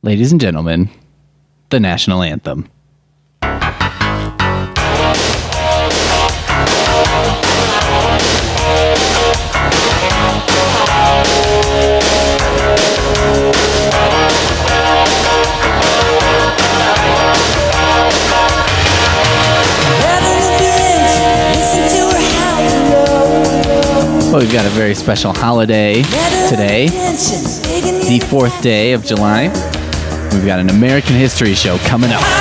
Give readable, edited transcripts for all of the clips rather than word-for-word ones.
Ladies and gentlemen, the national anthem. Well, we've got a very special holiday today, the 4th day of July. We've got an American history show coming up.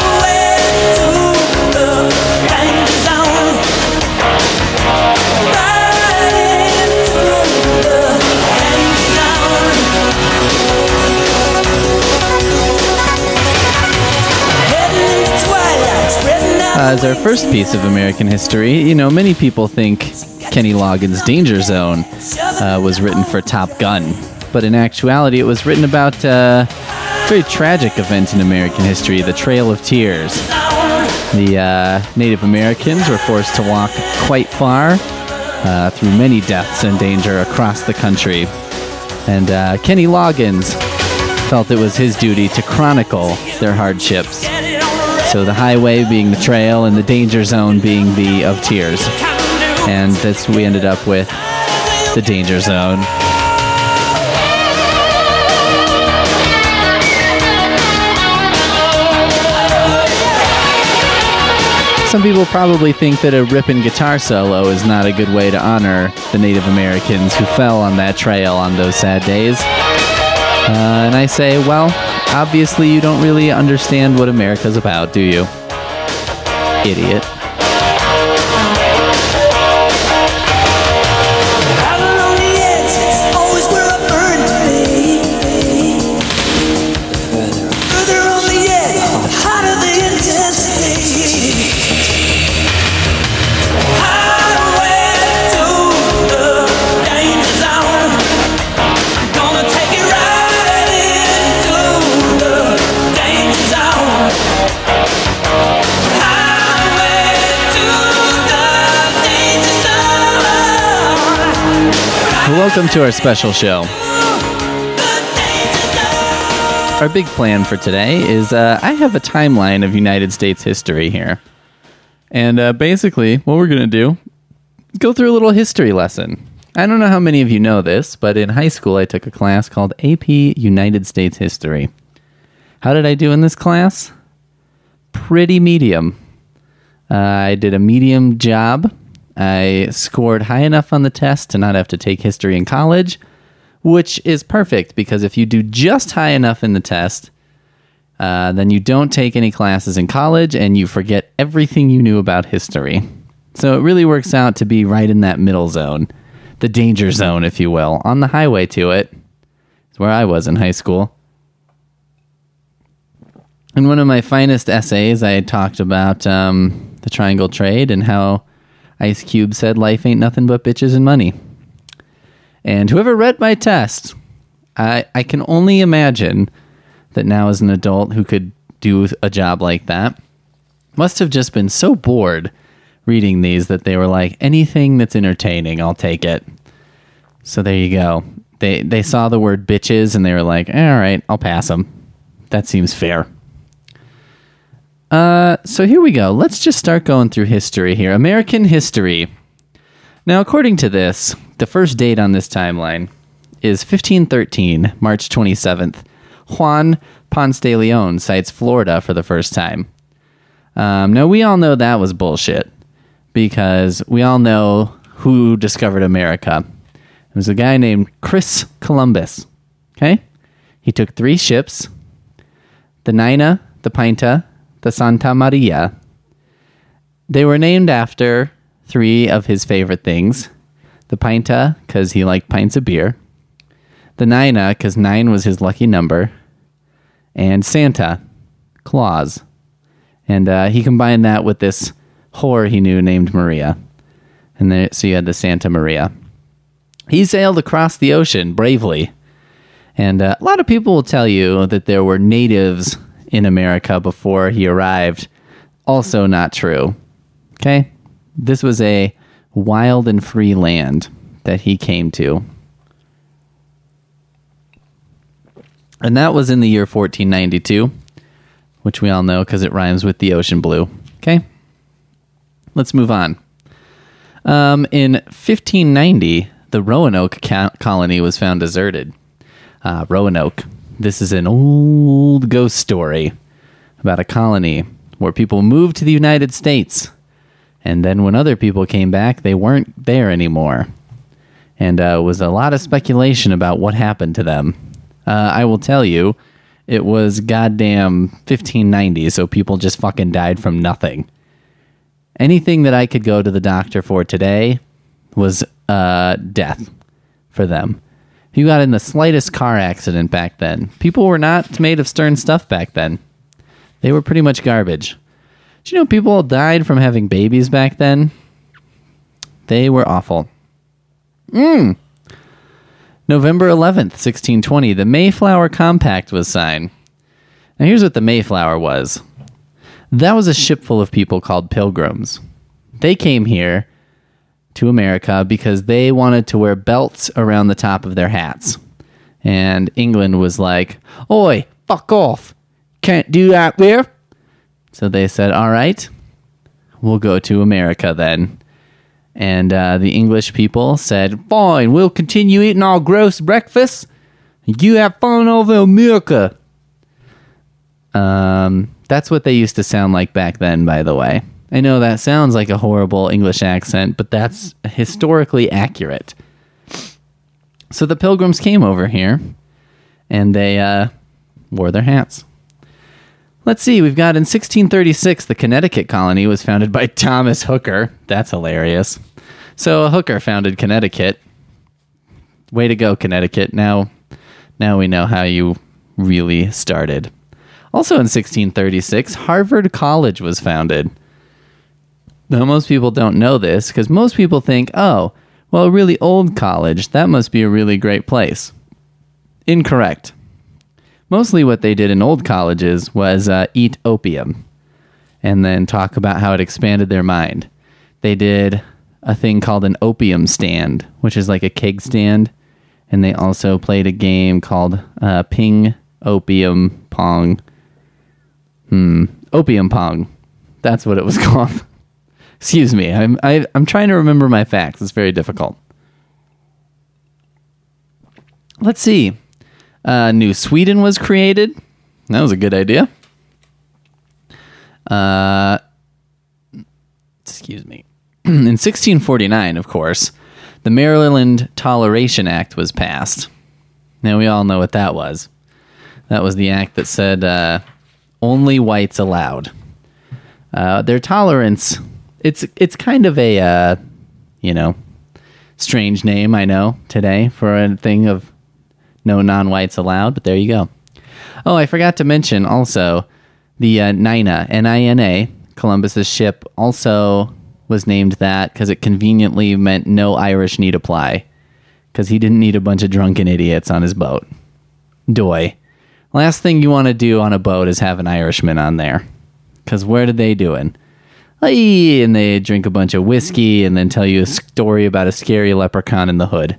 As our first piece of American history, you know, many people think Kenny Loggins' Danger Zone was written for Top Gun. But in actuality, it was written about a very tragic event in American history, the Trail of Tears. The Native Americans were forced to walk quite far through many deaths and danger across the country. And Kenny Loggins felt it was his duty to chronicle their hardships. So the highway being the trail and the danger zone being the of tears. And this we ended up with the Danger Zone. Some people probably think that a ripping guitar solo is not a good way to honor the Native Americans who fell on that trail on those sad days. And I say, well, obviously you don't really understand what America's about, do you? Idiot. Welcome to our special show. Our big plan for today is I have a timeline of United States history here. And basically, what we're going to do is go through a little history lesson. I don't know how many of you know this, but in high school I took a class called AP United States History. How did I do in this class? Pretty medium. I did a medium job. I scored high enough on the test to not have to take history in college, which is perfect because if you do just high enough in the test, then you don't take any classes in college and you forget everything you knew about history. So it really works out to be right in that middle zone, the danger zone, if you will, on the highway to it. It's where I was in high school. In one of my finest essays, I had talked about the Triangle Trade and how Ice Cube said life ain't nothing but bitches and money. And whoever read my test, I can only imagine that now as an adult who could do a job like that, must have just been so bored reading these that they were like, anything that's entertaining, I'll take it. So there you go. They saw the word bitches and they were like, all right, I'll pass them. That seems fair. So here we go. Let's just start going through history here. American history. Now, according to this, the first date on this timeline is 1513, March 27th. Juan Ponce de Leon sights Florida for the first time. Now, we all know that was bullshit because we all know who discovered America. It was a guy named Chris Columbus. Okay? He took 3 ships, the Nina, the Pinta, the Santa Maria. They were named after 3 of his favorite things. The Pinta, because he liked pints of beer. The Nina, because 9 was his lucky number. And Santa, Claus. And he combined that with this whore he knew named Maria. And so you had the Santa Maria. He sailed across the ocean bravely. And a lot of people will tell you that there were natives in America before he arrived. Also not true. Okay? This was a wild and free land that he came to. And that was in the year 1492, which we all know because it rhymes with the ocean blue. Okay? Let's move on. In 1590, the Roanoke colony was found deserted. Roanoke. This is an old ghost story about a colony where people moved to the United States. And then when other people came back, they weren't there anymore. And was a lot of speculation about what happened to them. I will tell you, it was goddamn 1590, so people just fucking died from nothing. Anything that I could go to the doctor for today was death for them. If you got in the slightest car accident back then, people were not made of stern stuff back then. They were pretty much garbage. Did you know people died from having babies back then? They were awful. November 11th, 1620, the Mayflower Compact was signed. Now here's what the Mayflower was. That was a ship full of people called pilgrims. They came here to America because they wanted to wear belts around the top of their hats. And England was like, "Oi, fuck off. Can't do that there." So they said, "All right, we'll go to America then." And the English people said, "Fine, we'll continue eating our gross breakfast. You have fun over America." That's what they used to sound like back then, by the way. I know that sounds like a horrible English accent, but that's historically accurate. So the Pilgrims came over here, and they wore their hats. Let's see, we've got in 1636, the Connecticut colony was founded by Thomas Hooker. That's hilarious. So a hooker founded Connecticut. Way to go, Connecticut. Now we know how you really started. Also in 1636, Harvard College was founded. Now, most people don't know this because most people think, oh, well, a really old college, that must be a really great place. Incorrect. Mostly what they did in old colleges was eat opium and then talk about how it expanded their mind. They did a thing called an opium stand, which is like a keg stand, and they also played a game called Ping Opium Pong. Opium Pong. That's what it was called. Excuse me. I'm trying to remember my facts. It's very difficult. Let's see. New Sweden was created. That was a good idea. Excuse me. In 1649, of course, the Maryland Toleration Act was passed. Now, we all know what that was. That was the act that said only whites allowed. Their tolerance, it's kind of a, strange name, I know, today for a thing of no non-whites allowed, but there you go. Oh, I forgot to mention also the Nina, N-I-N-A, Columbus's ship, also was named that because it conveniently meant no Irish need apply, because he didn't need a bunch of drunken idiots on his boat. Doy. Last thing you want to do on a boat is have an Irishman on there, because what are they doing? And they drink a bunch of whiskey and then tell you a story about a scary leprechaun in the hood.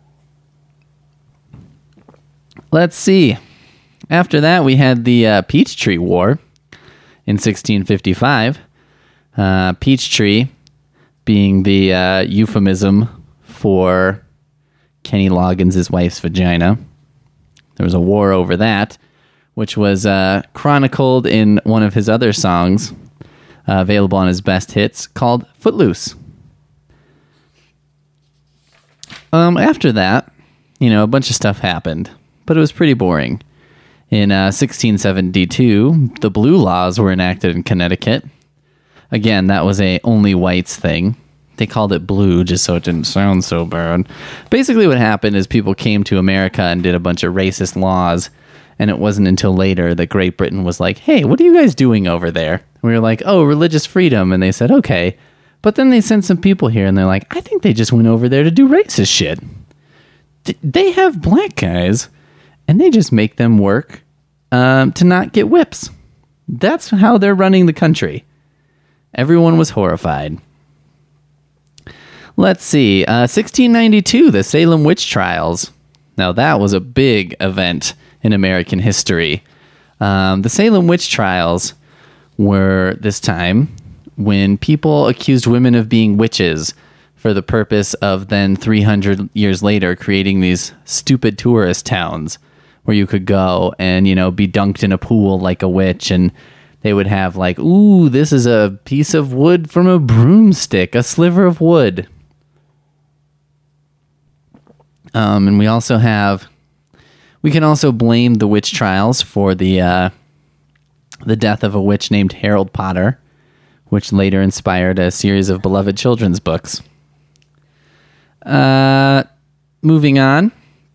Let's see. After that, we had the Peachtree War in 1655. Peachtree being the euphemism for Kenny Loggins' wife's vagina. There was a war over that, which was chronicled in one of his other songs, available on his best hits, called Footloose. After that, a bunch of stuff happened, but it was pretty boring. In 1672, the Blue Laws were enacted in Connecticut. Again, that was a only whites thing. They called it blue just so it didn't sound so bad. Basically what happened is people came to America and did a bunch of racist laws, and it wasn't until later that Great Britain was like, "Hey, what are you guys doing over there?" And we were like, "Oh, religious freedom." And they said, "Okay." But then they sent some people here, and they're like, "I think they just went over there to do racist shit. They have black guys, and they just make them work to not get whips. That's how they're running the country." Everyone was horrified. Let's see. 1692, the Salem Witch Trials. Now, that was a big event in American history. The Salem witch trials were this time when people accused women of being witches for the purpose of then 300 years later creating these stupid tourist towns where you could go and, be dunked in a pool like a witch, and they would have like, ooh, this is a piece of wood from a broomstick, a sliver of wood. And we can also blame the witch trials for the death of a witch named Harold Potter, which later inspired a series of beloved children's books. Moving on.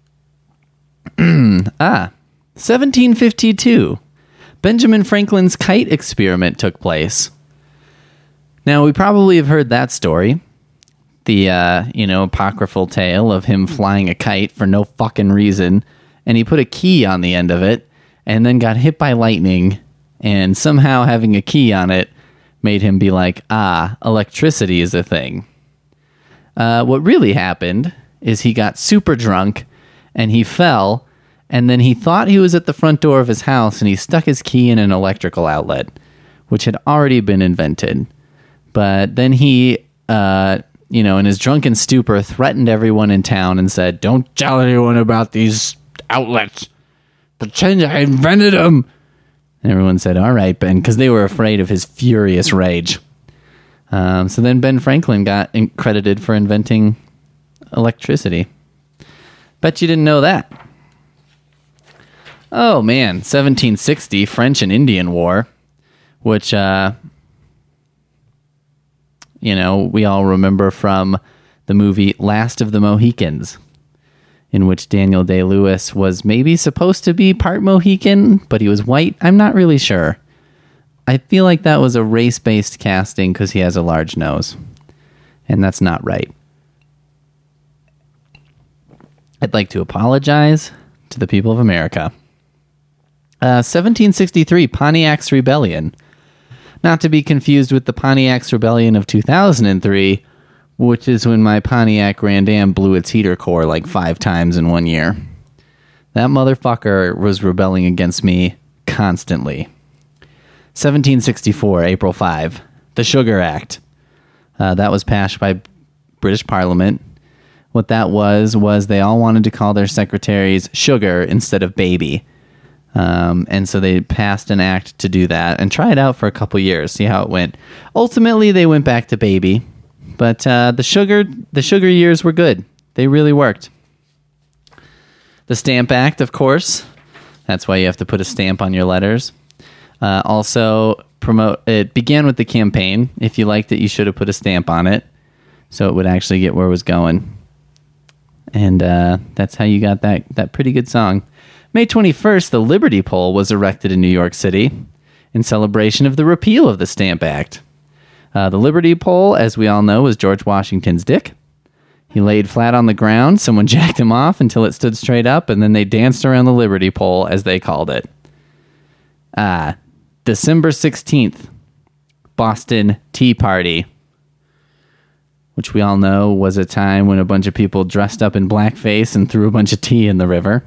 1752. Benjamin Franklin's kite experiment took place. Now, we probably have heard that story. The, apocryphal tale of him flying a kite for no fucking reason, and he put a key on the end of it, and then got hit by lightning, and somehow having a key on it made him be like, electricity is a thing. What really happened is he got super drunk, and he fell, and then he thought he was at the front door of his house, and he stuck his key in an electrical outlet, which had already been invented. But then he, in his drunken stupor, threatened everyone in town and said, "Don't tell anyone about these outlets. Pretend I invented them." And everyone said, "All right, Ben," because they were afraid of his furious rage. So then Ben Franklin got credited for inventing electricity. Bet you didn't know that. Oh, man. 1760, French and Indian War, which, we all remember from the movie Last of the Mohicans, in which Daniel Day-Lewis was maybe supposed to be part Mohican, but he was white. I'm not really sure. I feel like that was a race-based casting because he has a large nose, and that's not right. I'd like to apologize to the people of America. 1763, Pontiac's Rebellion. Not to be confused with the Pontiac's Rebellion of 2003, which is when my Pontiac Grand Am blew its heater core like 5 times in 1 year. That motherfucker was rebelling against me constantly. 1764, April 5, the Sugar Act. That was passed by British Parliament. What that was they all wanted to call their secretaries Sugar instead of Baby. And so they passed an act to do that and try it out for a couple years, see how it went. Ultimately, they went back to Baby. But the sugar years were good. They really worked. The Stamp Act, of course. That's why you have to put a stamp on your letters. It began with the campaign. If you liked it, you should have put a stamp on it so it would actually get where it was going. And that's how you got that pretty good song. May 21st, the Liberty Pole was erected in New York City in celebration of the repeal of the Stamp Act. The Liberty Pole, as we all know, was George Washington's dick. He laid flat on the ground, someone jacked him off until it stood straight up, and then they danced around the Liberty Pole, as they called it. December 16th, Boston Tea Party, which we all know was a time when a bunch of people dressed up in blackface and threw a bunch of tea in the river.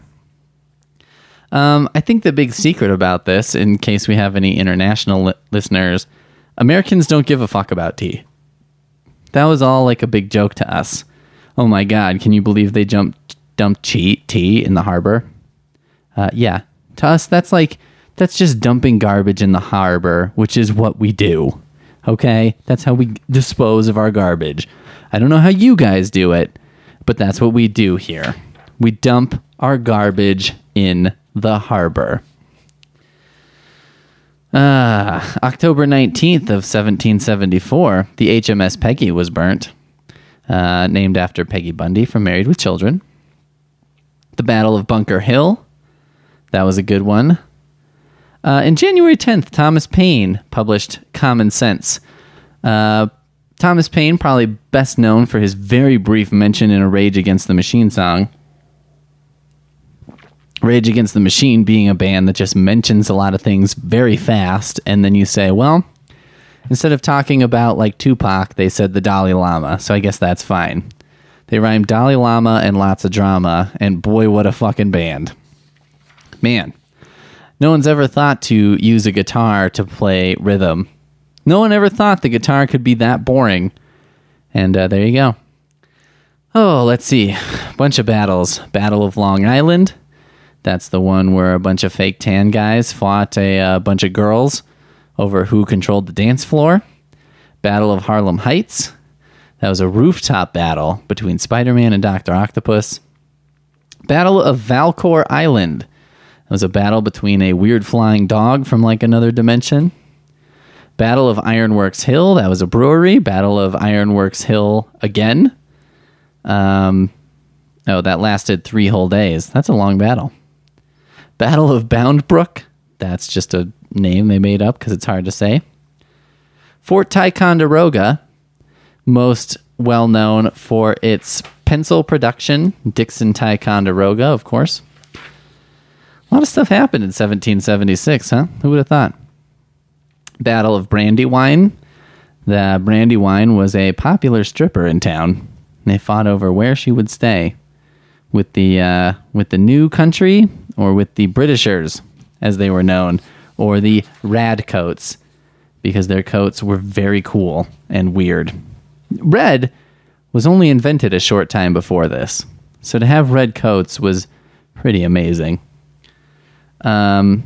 I think the big secret about this, in case we have any international listeners, Americans don't give a fuck about tea. That was all like a big joke to us. Oh my God, can you believe they dumped tea in the harbor? Yeah, to us that's just dumping garbage in the harbor, which is what we do. Okay? That's how we dispose of our garbage. I don't know how you guys do it, but that's what we do here. We dump our garbage in the harbor. October 19th of 1774, the HMS Peggy was burnt, named after Peggy Bundy from Married with Children. The Battle of Bunker Hill, that was a good one. And January 10th, Thomas Paine published Common Sense. Thomas Paine, probably best known for his very brief mention in a Rage Against the Machine song. Rage Against the Machine being a band that just mentions a lot of things very fast, and then you say, well, instead of talking about like Tupac, they said the Dalai Lama, so I guess that's fine. They rhymed Dalai Lama and lots of drama, and boy, what a fucking band. Man, no one's ever thought to use a guitar to play rhythm. No one ever thought the guitar could be that boring. And there you go. Oh, let's see. Bunch of battles. Battle of Long Island. That's the one where a bunch of fake tan guys fought a bunch of girls over who controlled the dance floor. Battle of Harlem Heights. That was a rooftop battle between Spider-Man and Dr. Octopus. Battle of Valcour Island. That was a battle between a weird flying dog from like another dimension. Battle of Ironworks Hill. That was a brewery. Battle of Ironworks Hill again. That lasted 3 whole days. That's a long battle. Battle of Bound Brook. That's just a name they made up because it's hard to say. Fort Ticonderoga, most well known for its pencil production. Dixon Ticonderoga, of course. A lot of stuff happened in 1776, huh? Who would have thought? Battle of Brandywine. The Brandywine was a popular stripper in town. They fought over where she would stay, with the new country or with the Britishers, as they were known, or the Radcoats, because their coats were very cool and weird. Red was only invented a short time before this, so to have red coats was pretty amazing. October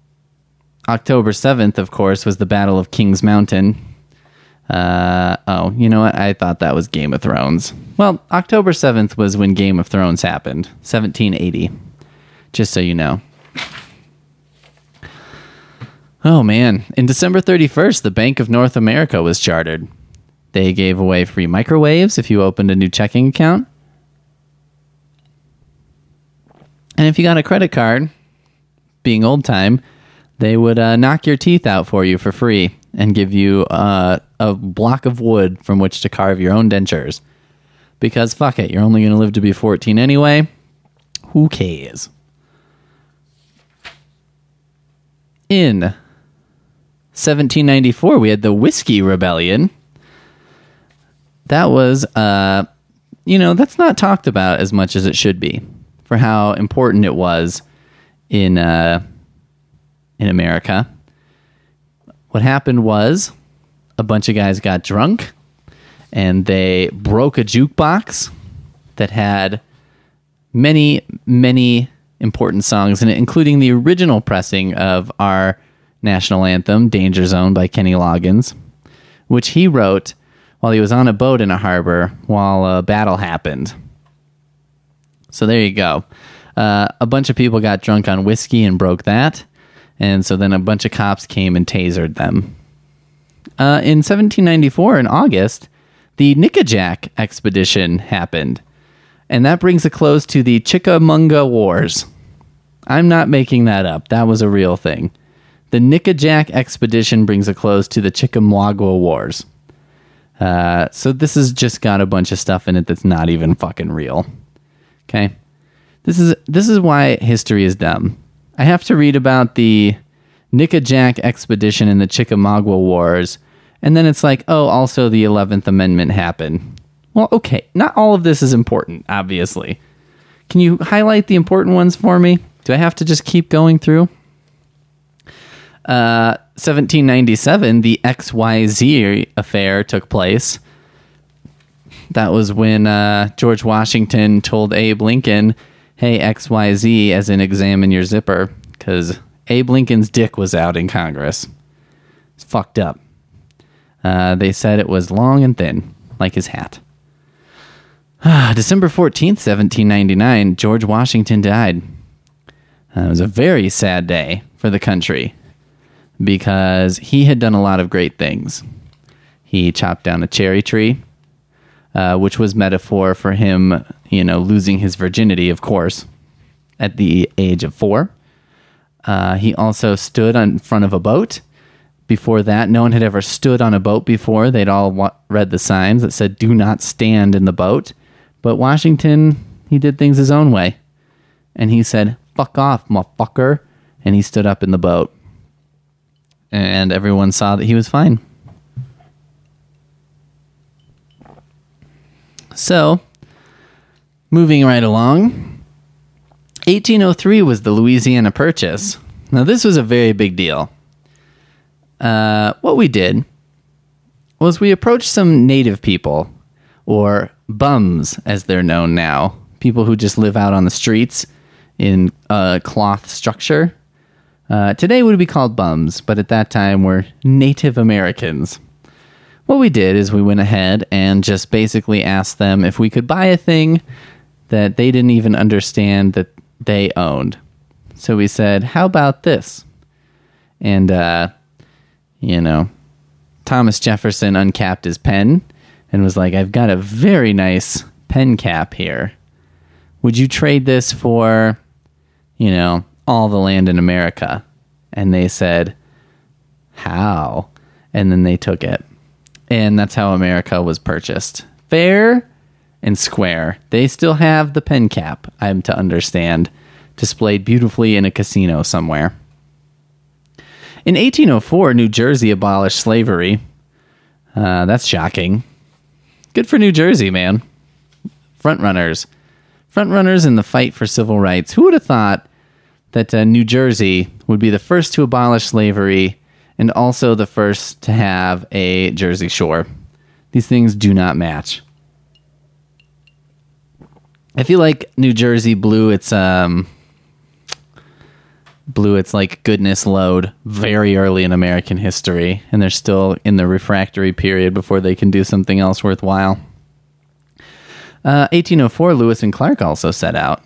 7th, of course, was the Battle of Kings Mountain. You know what? I thought that was Game of Thrones. Well, October 7th was when Game of Thrones happened, 1780. Just so you know. Oh, man. In December 31st, the Bank of North America was chartered. They gave away free microwaves if you opened a new checking account. And if you got a credit card, being old time, they would knock your teeth out for you for free and give you a block of wood from which to carve your own dentures. Because fuck it, you're only going to live to be 14 anyway. Who cares? In 1794, we had the Whiskey Rebellion. That was, that's not talked about as much as it should be for how important it was in America. What happened was a bunch of guys got drunk and they broke a jukebox that had many, many important songs in it, including the original pressing of our national anthem, Danger Zone by Kenny Loggins, which he wrote while he was on a boat in a harbor while a battle happened. So there you go. A bunch of people got drunk on whiskey and broke that. And so then a bunch of cops came and tasered them. In 1794, in August, the Nickajack expedition happened. And that brings a close to the Chickamauga Wars. I'm not making that up. That was a real thing. The Nickajack expedition brings a close to the Chickamauga Wars. So this has just got a bunch of stuff in it that's not even fucking real. Okay? This is why history is dumb. I have to read about the Nickajack expedition and the Chickamauga Wars, and then it's like, oh, also the 11th Amendment happened. Well, okay, not all of this is important, obviously. Can you highlight the important ones for me? Do I have to just keep going through? 1797, the XYZ affair took place. That was when George Washington told Abe Lincoln, hey, XYZ, as in examine your zipper, because Abe Lincoln's dick was out in Congress. It's fucked up. They said it was long and thin, like his hat. December 14th, 1799, George Washington died. It was a very sad day for the country because he had done a lot of great things. He chopped down a cherry tree, which was metaphor for him, losing his virginity, of course, at the age of 4. He also stood in front of a boat. Before that, no one had ever stood on a boat before. They'd all read the signs that said, do not stand in the boat. But Washington, he did things his own way. And he said, fuck off, motherfucker. And he stood up in the boat. And everyone saw that he was fine. So, moving right along. 1803 was the Louisiana Purchase. Now, this was a very big deal. What we did was we approached some native people, or bums, as they're known now. People who just live out on the streets in a cloth structure. Today would be called bums, but at that time were Native Americans. What we did is we went ahead and just basically asked them if we could buy a thing that they didn't even understand that they owned. So we said, how about this? And, Thomas Jefferson uncapped his pen and was like, I've got a very nice pen cap here. Would you trade this for, all the land in America? And they said, how? And then they took it. And that's how America was purchased. Fair and square. They still have the pen cap, I'm to understand, displayed beautifully in a casino somewhere. In 1804, New Jersey abolished slavery. That's shocking. Good for New Jersey, man. Frontrunners in the fight for civil rights. Who would have thought that New Jersey would be the first to abolish slavery and also the first to have a Jersey Shore? These things do not match. I feel like New Jersey blew its like goodness load very early in American history, and they're still in the refractory period before they can do something else worthwhile. 1804, Lewis and Clark also set out.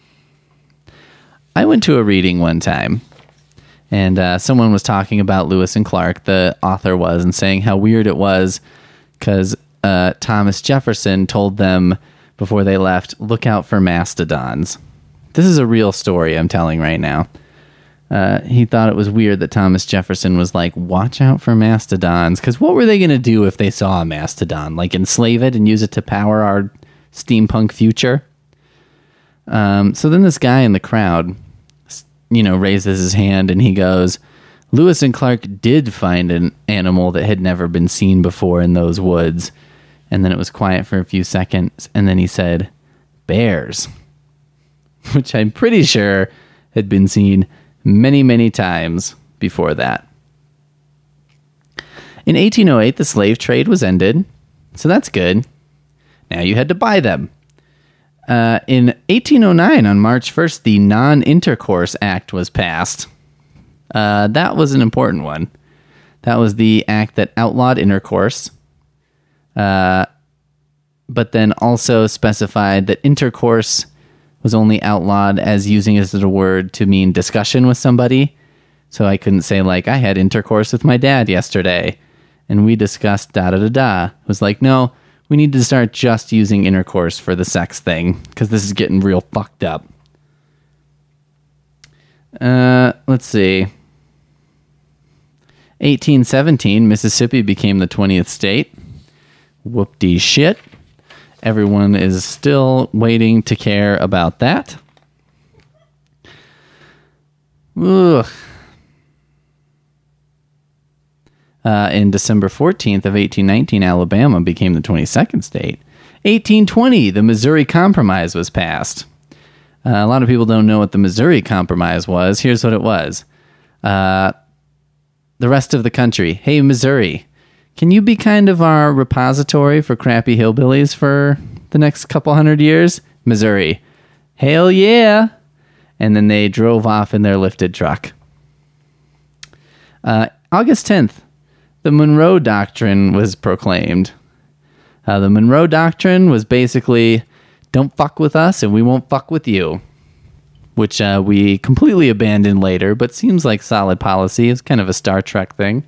I went to a reading one time, and someone was talking about Lewis and Clark, the author was, and saying how weird it was because Thomas Jefferson told them before they left, look out for mastodons. This is a real story I'm telling right now. He thought it was weird that Thomas Jefferson was like, watch out for mastodons, because what were they going to do if they saw a mastodon? Like enslave it and use it to power our steampunk future? So then this guy in the crowd, raises his hand and he goes, Lewis and Clark did find an animal that had never been seen before in those woods. And then it was quiet for a few seconds, and then he said, bears, which I'm pretty sure had been seen many, many times before that. In 1808, the slave trade was ended, so that's good. Now you had to buy them. In 1809, on March 1st, the Non-Intercourse Act was passed. That was an important one. That was the act that outlawed intercourse, but then also specified that intercourse was only outlawed as using it as a word to mean discussion with somebody. So I couldn't say, like, I had intercourse with my dad yesterday, and we discussed da-da-da-da. It was like, no, we need to start just using intercourse for the sex thing, because this is getting real fucked up. Let's see. 1817, Mississippi became the 20th state. Whoop-de shit. Everyone is still waiting to care about that. Ugh. In December 14th of 1819, Alabama became the 22nd state. 1820, the Missouri Compromise was passed. A lot of people don't know what the Missouri Compromise was. Here's what it was. The rest of the country, hey, Missouri, can you be kind of our repository for crappy hillbillies for the next couple hundred years? Missouri, hell yeah. And then they drove off in their lifted truck. August 10th, the Monroe Doctrine was proclaimed. The Monroe Doctrine was basically, don't fuck with us and we won't fuck with you. Which we completely abandoned later, but seems like solid policy. It's kind of a Star Trek thing.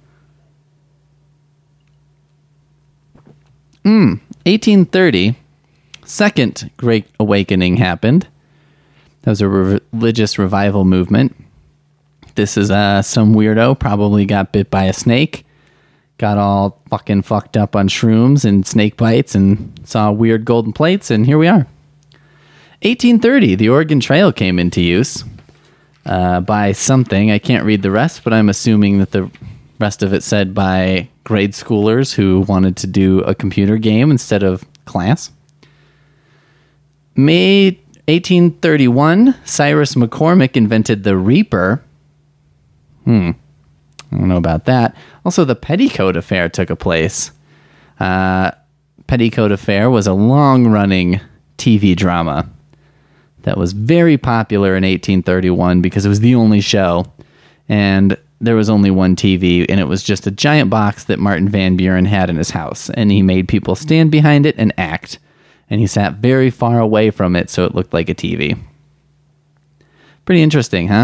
1830, Second Great Awakening happened. That was a religious revival movement. This is some weirdo, probably got bit by a snake, got all fucking fucked up on shrooms and snake bites, and saw weird golden plates, and here we are. 1830, the Oregon Trail came into use by something. I can't read the rest, but I'm assuming that the rest of it said by grade schoolers who wanted to do a computer game instead of class. May 1831, Cyrus McCormick invented the Reaper. I don't know about that. Also, the Petticoat Affair took place. Petticoat Affair was a long-running TV drama that was very popular in 1831 because it was the only show, and there was only one TV, and it was just a giant box that Martin Van Buren had in his house, and he made people stand behind it and act, and he sat very far away from it so it looked like a TV. Pretty interesting, huh?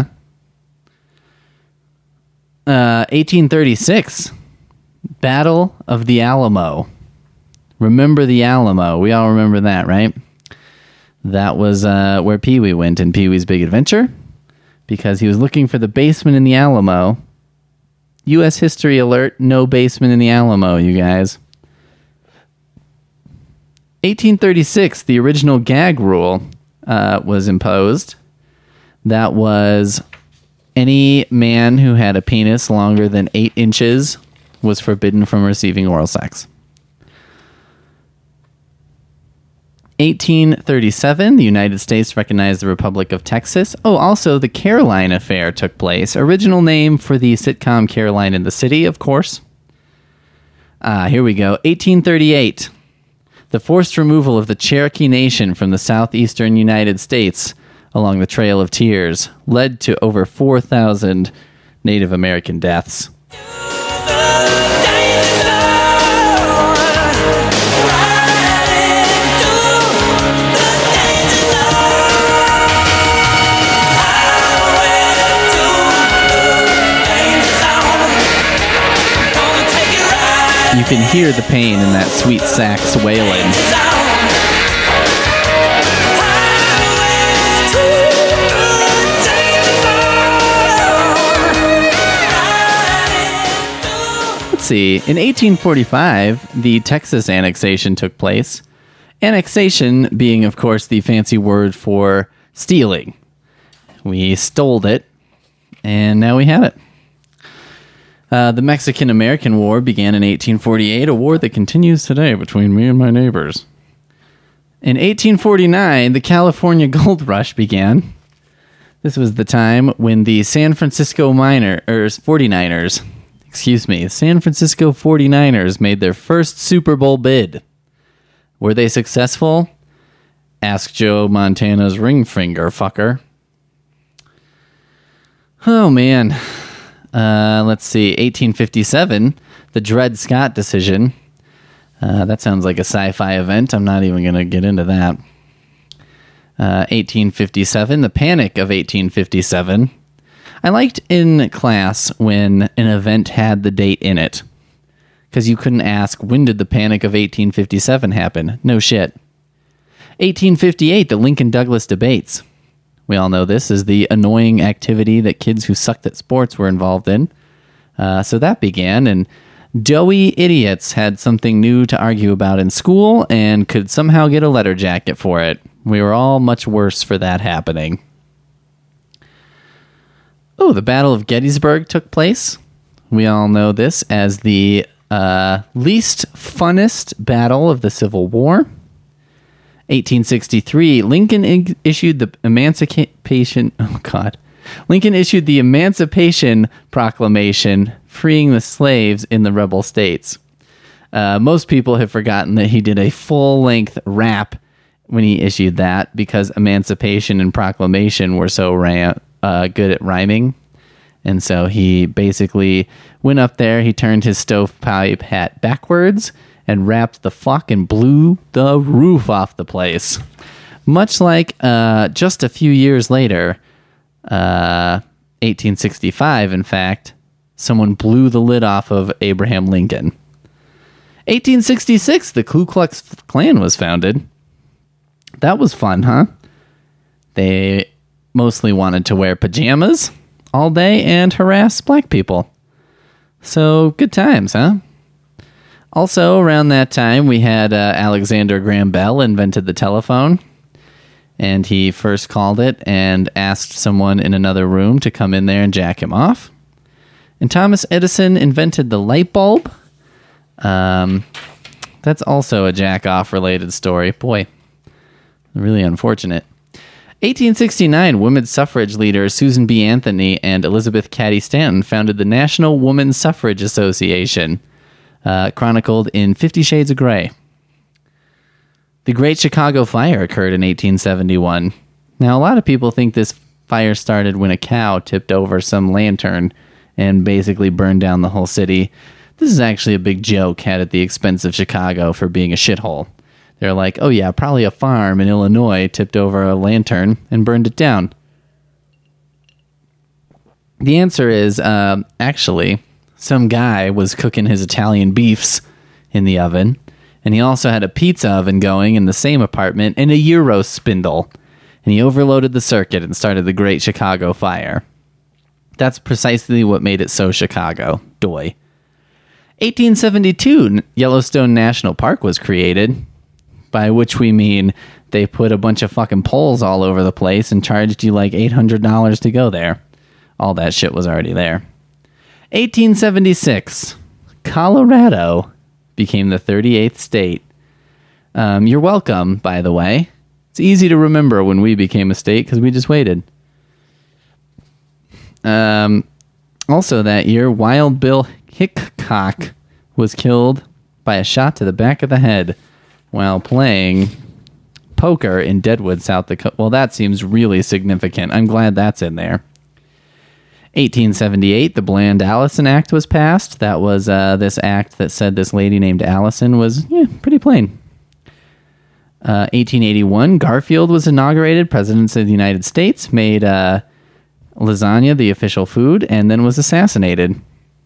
1836, Battle of the Alamo. Remember the Alamo. We all remember that, right? That was where Pee-wee went in Pee-wee's Big Adventure, because he was looking for the basement in the Alamo. U.S. history alert, no basement in the Alamo, you guys. 1836, the original gag rule was imposed. That was any man who had a penis longer than 8 inches was forbidden from receiving oral sex. 1837, the United States recognized the Republic of Texas. Oh, also, the Caroline Affair took place. Original name for the sitcom Caroline in the City, of course. Here we go. 1838, the forced removal of the Cherokee Nation from the southeastern United States along the Trail of Tears led to over 4,000 Native American deaths. You can hear the pain in that sweet sax wailing. Let's see. In 1845, the Texas annexation took place. Annexation being, of course, the fancy word for stealing. We stole it, and now we have it. The Mexican-American War began in 1848, a war that continues today between me and my neighbors. In 1849, the California Gold Rush began. This was the time when the San Francisco 49ers made their first Super Bowl bid. Were they successful? Ask Joe Montana's ring finger fucker. Oh, man. Let's see, 1857, the Dred Scott decision. That sounds like a sci-fi event. I'm not even going to get into that. 1857, the Panic of 1857. I liked in class when an event had the date in it, because you couldn't ask, when did the Panic of 1857 happen? No shit. 1858, the Lincoln-Douglas debates. We all know this is the annoying activity that kids who sucked at sports were involved in. So that began, and doughy idiots had something new to argue about in school and could somehow get a letter jacket for it. We were all much worse for that happening. Oh, the Battle of Gettysburg took place. We all know this as the least funnest battle of the Civil War. 1863, Lincoln issued the Emancipation Proclamation, freeing the slaves in the rebel states. Most people have forgotten that he did a full-length rap when he issued that, because emancipation and proclamation were so good at rhyming. And so he basically went up there, he turned his stovepipe hat backwards, and rapped the fuck and blew the roof off the place. Much like just a few years later, 1865, in fact, someone blew the lid off of Abraham Lincoln. 1866, the Ku Klux Klan was founded. That was fun, huh? They mostly wanted to wear pajamas all day and harass black people. So, good times, huh? Also, around that time, we had Alexander Graham Bell invented the telephone, and he first called it and asked someone in another room to come in there and jack him off. And Thomas Edison invented the light bulb. That's also a jack-off related story. Boy, really unfortunate. 1869, women's suffrage leaders Susan B. Anthony and Elizabeth Cady Stanton founded the National Women's Suffrage Association, chronicled in 50 Shades of Grey. The Great Chicago Fire occurred in 1871. Now, a lot of people think this fire started when a cow tipped over some lantern and basically burned down the whole city. This is actually a big joke had at the expense of Chicago for being a shithole. They're like, oh yeah, probably a farm in Illinois tipped over a lantern and burned it down. The answer is, actually, some guy was cooking his Italian beefs in the oven, and he also had a pizza oven going in the same apartment and a Euro spindle, and he overloaded the circuit and started the Great Chicago Fire. That's precisely what made it so Chicago. Doy. 1872, Yellowstone National Park was created, by which we mean they put a bunch of fucking poles all over the place and charged you like $800 to go there. All that shit was already there. 1876, Colorado became the 38th state. You're welcome, by the way. It's easy to remember when we became a state because we just waited. Also that year, Wild Bill Hickok was killed by a shot to the back of the head while playing poker in Deadwood, South Dakota. Well, that seems really significant. I'm glad that's in there. 1878, the Bland-Allison Act was passed. That was this act that said this lady named Allison was pretty plain. 1881, Garfield was inaugurated. President of the United States made lasagna the official food and then was assassinated.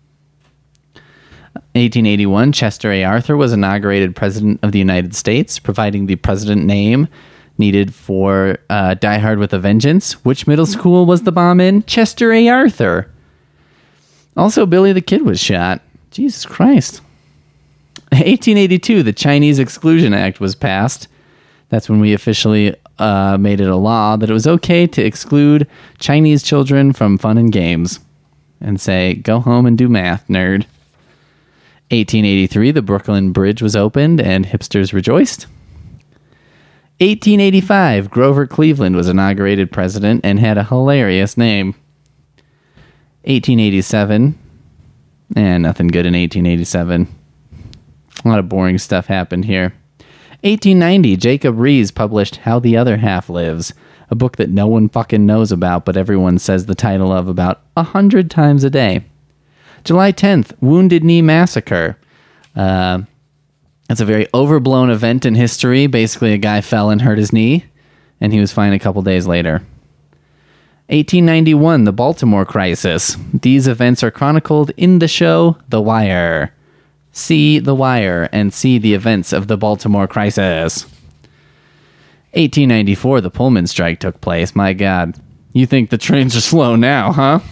1881, Chester A. Arthur was inaugurated President of the United States, providing the president name needed for Die Hard with a Vengeance. Which middle school was the bomb in? Chester A. Arthur. Also, Billy the Kid was shot. Jesus Christ. 1882, the Chinese Exclusion Act was passed. That's when we officially made it a law that it was okay to exclude Chinese children from fun and games and say, go home and do math, nerd. 1883, the Brooklyn Bridge was opened and hipsters rejoiced. 1885, Grover Cleveland was inaugurated president and had a hilarious name. 1887, nothing good in 1887. A lot of boring stuff happened here. 1890, Jacob Riis published How the Other Half Lives, a book that no one fucking knows about, but everyone says the title of about 100 times a day. July 10th, Wounded Knee Massacre. It's a very overblown event in history. Basically, a guy fell and hurt his knee, and he was fine a couple days later. 1891, the Baltimore Crisis. These events are chronicled in the show The Wire. See The Wire and see the events of the Baltimore Crisis. 1894, the Pullman strike took place. My God. You think the trains are slow now, huh?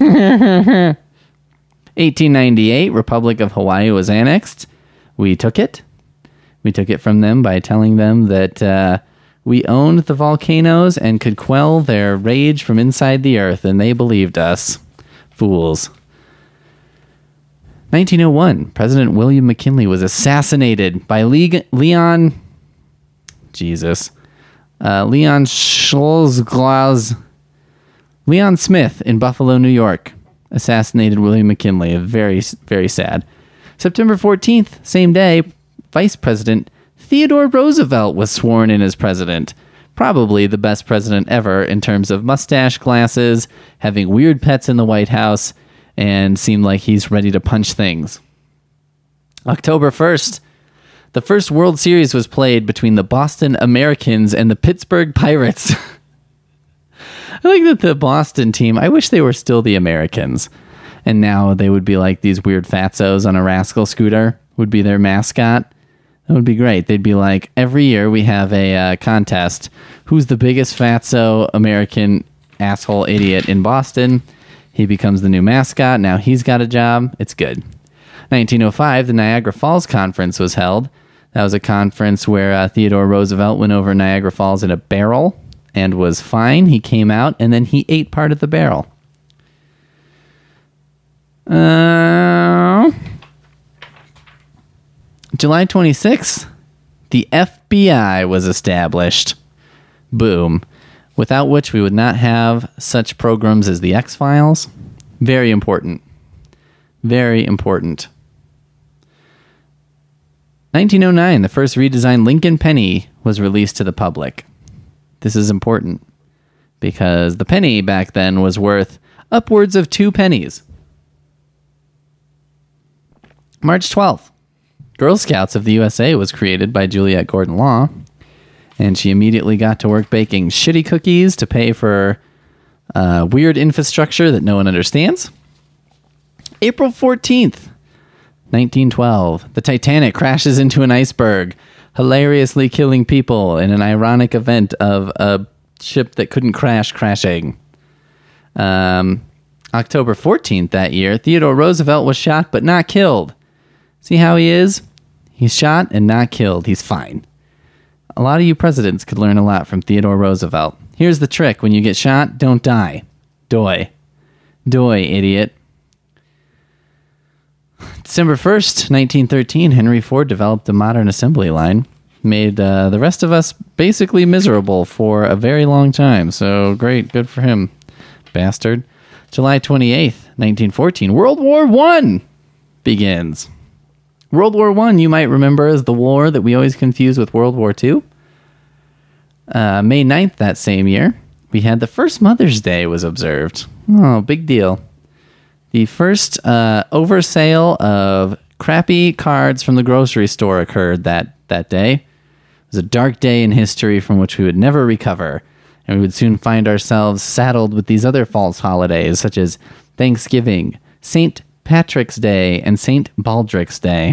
1898, Republic of Hawaii was annexed. We took it. We took it from them by telling them that we owned the volcanoes and could quell their rage from inside the earth, and they believed us. Fools. 1901, President William McKinley was assassinated by Leon Smith in Buffalo, New York. Assassinated William McKinley. Very, very sad. September 14th, same day, Vice President Theodore Roosevelt was sworn in as president. Probably the best president ever in terms of mustache, glasses, having weird pets in the White House, and seemed like he's ready to punch things. October 1st, the first World Series was played between the Boston Americans and the Pittsburgh Pirates. I think that the Boston team, I wish they were still the Americans. And now they would be like these weird fatzos on a rascal scooter, would be their mascot. That would be great. They'd be like, every year we have a contest. Who's the biggest fatso American asshole idiot in Boston? He becomes the new mascot. Now he's got a job. It's good. 1905, the Niagara Falls Conference was held. That was a conference where Theodore Roosevelt went over Niagara Falls in a barrel and was fine. He came out, and then he ate part of the barrel. July 26th, the FBI was established. Boom. without which we would not have such programs as the X-Files. Very important. Very important. 1909, the first redesigned Lincoln penny was released to the public. This is important because the penny back then was worth upwards of 2 pennies. March 12th, Girl Scouts of the USA was created by Juliette Gordon Law, and she immediately got to work baking shitty cookies to pay for weird infrastructure that no one understands. April 14th, 1912, the Titanic crashes into an iceberg, hilariously killing people in an ironic event of a ship that couldn't crash crashing. October 14th that year, Theodore Roosevelt was shot but not killed. See how he is? He's shot and not killed. He's fine. A lot of you presidents could learn a lot from Theodore Roosevelt. Here's the trick. When you get shot, don't die. Doy. Doy, idiot. December 1st, 1913, Henry Ford developed the modern assembly line. Made the rest of us basically miserable for a very long time. So great, good for him, bastard. July 28th, 1914, World War I begins. World War I, you might remember, as the war that we always confuse with World War II. May 9th that same year, we had the first Mother's Day was observed. Oh, big deal. The first oversale of crappy cards from the grocery store occurred that day. It was a dark day in history from which we would never recover, and we would soon find ourselves saddled with these other false holidays, such as Thanksgiving, St. Patrick's Day, and St. Baldrick's Day.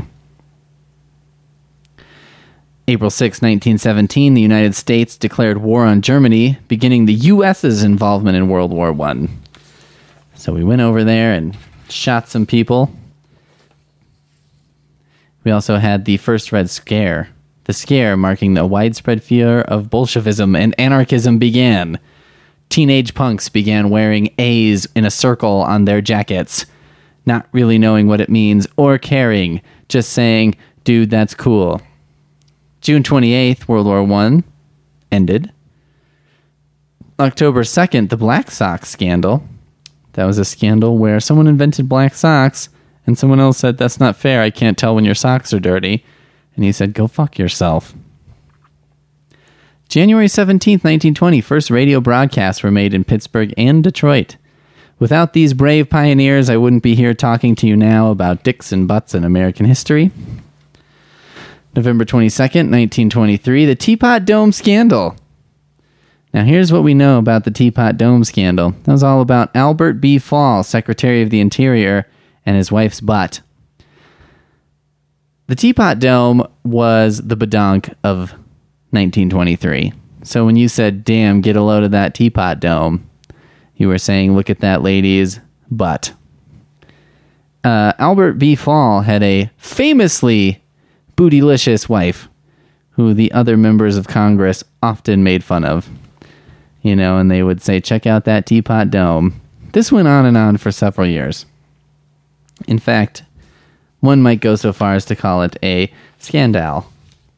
April 6, 1917, the United States declared war on Germany, beginning the U.S.'s involvement in World War I. So we went over there and shot some people. We also had the first Red Scare. The scare marking the widespread fear of Bolshevism and anarchism began. Teenage punks began wearing A's in a circle on their jackets, not really knowing what it means or caring, just saying, dude, that's cool. June 28th, World War I ended. October 2nd, the Black Sox scandal. That was a scandal where someone invented black socks, and someone else said, that's not fair, I can't tell when your socks are dirty. And he said, go fuck yourself. January 17th, 1920, first radio broadcasts were made in Pittsburgh and Detroit. Without these brave pioneers, I wouldn't be here talking to you now about dicks and butts in American history. November 22nd, 1923, the Teapot Dome scandal. Now, here's what we know about the Teapot Dome scandal. That was all about Albert B. Fall, Secretary of the Interior, and his wife's butt. The Teapot Dome was the badonk of 1923. So when you said, damn, get a load of that Teapot Dome, you were saying, look at that lady's butt. Albert B. Fall had a famously bootylicious wife who the other members of Congress often made fun of. You know, and they would say, check out that Teapot Dome. This went on and on for several years. In fact, one might go so far as to call it a scandal.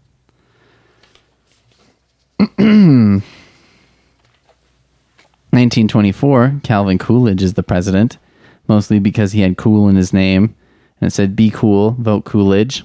1924, Calvin Coolidge is the president, mostly because he had cool in his name, and it said, be cool, vote Coolidge.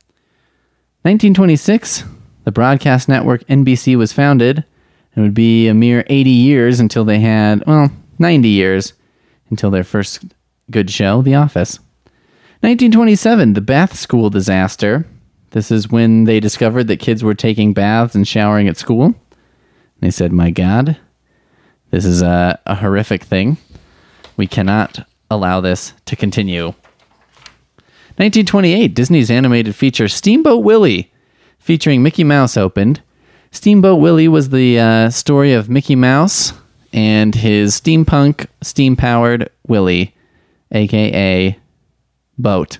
1926, the broadcast network NBC was founded. It would be a mere 80 years until they had, 90 years until their first good show, The Office. 1927, the bath school disaster. This is when they discovered that kids were taking baths and showering at school. They said, my God, this is a horrific thing. We cannot allow this to continue. 1928, Disney's animated feature Steamboat Willie, featuring Mickey Mouse, opened. Steamboat Willie was the story of Mickey Mouse and his steampunk, steam-powered Willie, a.k.a. Boat.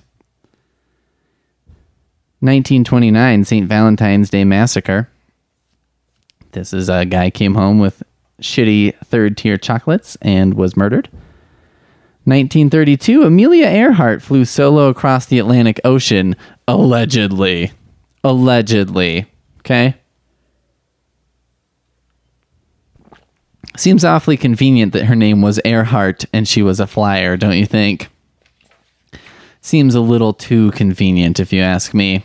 1929, St. Valentine's Day Massacre. This is a guy came home with shitty third-tier chocolates and was murdered. 1932, Amelia Earhart flew solo across the Atlantic Ocean, allegedly. Allegedly. Okay? Seems awfully convenient that her name was Earhart and she was a flyer, don't you think? Seems a little too convenient, if you ask me.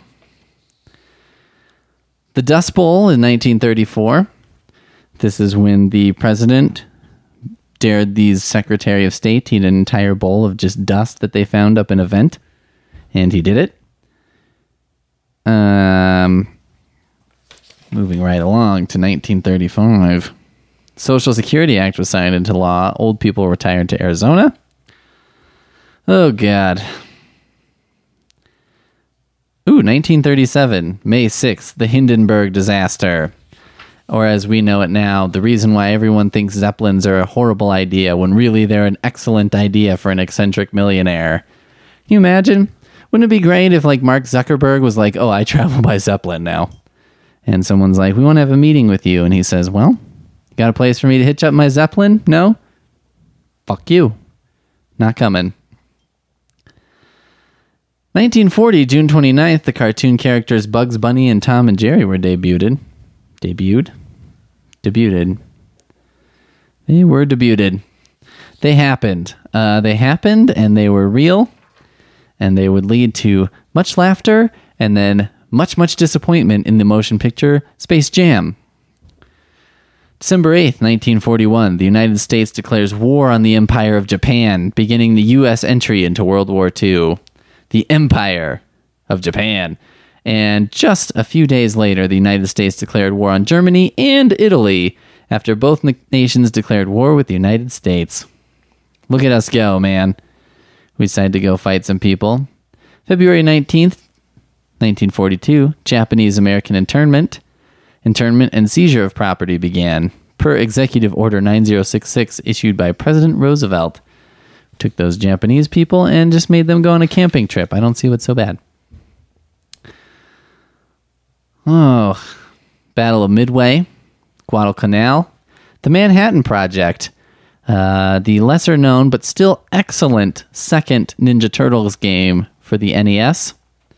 The Dust Bowl in 1934. This is when the president dared the Secretary of State to eat an entire bowl of just dust that they found up in a vent. And he did it. Moving right along to 1935. Social Security Act was signed into law. Old people retired to Arizona. Oh, God. Ooh, 1937, May 6th, the Hindenburg disaster. Or as we know it now, the reason why everyone thinks Zeppelins are a horrible idea when really they're an excellent idea for an eccentric millionaire. Can you imagine? Wouldn't it be great if, like, Mark Zuckerberg was like, oh, I travel by Zeppelin now. And someone's like, we want to have a meeting with you. And he says, well, got a place for me to hitch up my Zeppelin? No? Fuck you. Not coming. 1940, June 29th, the cartoon characters Bugs Bunny and Tom and Jerry were debuted. Debuted. They were debuted. They happened. And they were real. And they would lead to much laughter and then much, much disappointment in the motion picture Space Jam. December 8th, 1941, the United States declares war on the Empire of Japan, beginning the U.S. entry into World War II. The Empire of Japan. And just a few days later, the United States declared war on Germany and Italy after both nations declared war with the United States. Look at us go, man. We decided to go fight some people. February 19th, 1942, Japanese-American internment and seizure of property began, per Executive Order 9066 issued by President Roosevelt. Took those Japanese people and just made them go on a camping trip. I don't see what's so bad. Oh, Battle of Midway, Guadalcanal, the Manhattan Project, the lesser known but still excellent second Ninja Turtles game for the NES.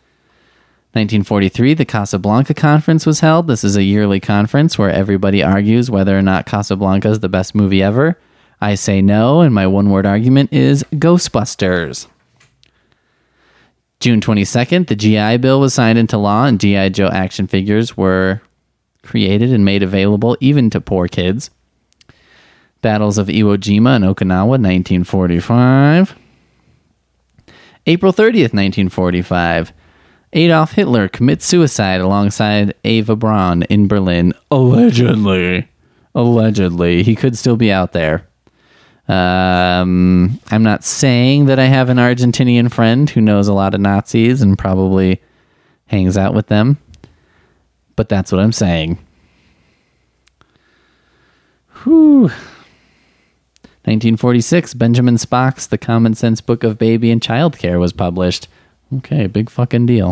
1943, the Casablanca Conference was held. This is a yearly conference where everybody argues whether or not Casablanca is the best movie ever. I say no, and my one-word argument is Ghostbusters. June 22nd, the GI Bill was signed into law, and G.I. Joe action figures were created and made available even to poor kids. Battles of Iwo Jima and Okinawa, 1945. April 30th, 1945. Adolf Hitler commits suicide alongside Eva Braun in Berlin. Allegedly. He could still be out there. I'm not saying that I have an Argentinian friend who knows a lot of Nazis and probably hangs out with them, but that's what I'm saying. Whew. 1946, Benjamin Spock's The Common Sense Book of Baby and Child Care was published. Okay, big fucking deal.